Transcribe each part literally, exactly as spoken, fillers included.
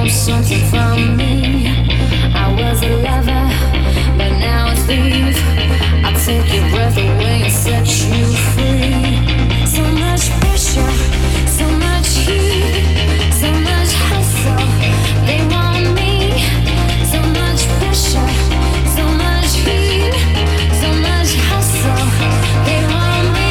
something from me. I was a lover, but now it's leave. I'll take your breath away and set you free. So much pressure, so much heat, so much hustle. They want me. So much pressure, so much heat, so much hustle. They want me.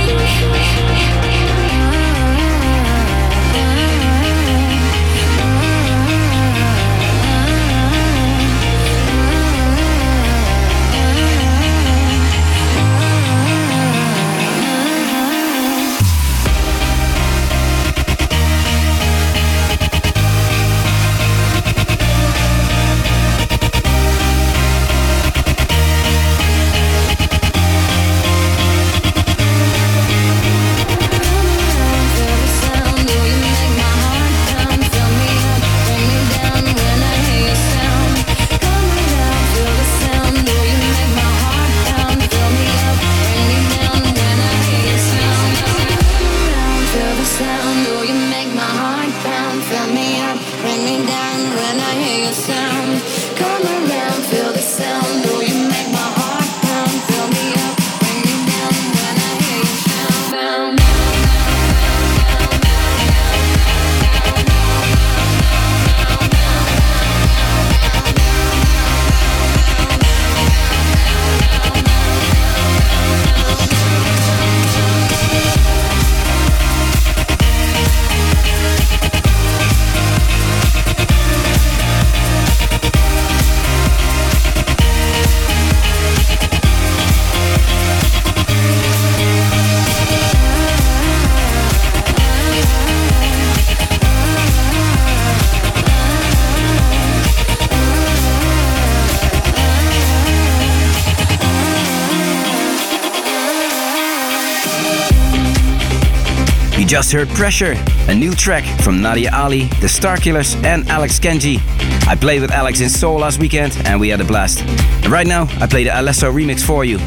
Just heard Pressure, a new track from Nadia Ali, The Starkillers and Alex Kenji. I played with Alex in Seoul last weekend and we had a blast. And right now I play the Alesso remix for you.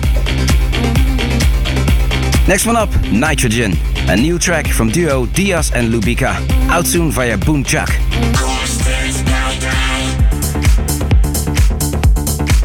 Next one up, Nitrogen, a new track from duo Diaz and Lubica, out soon via Boom Chuck.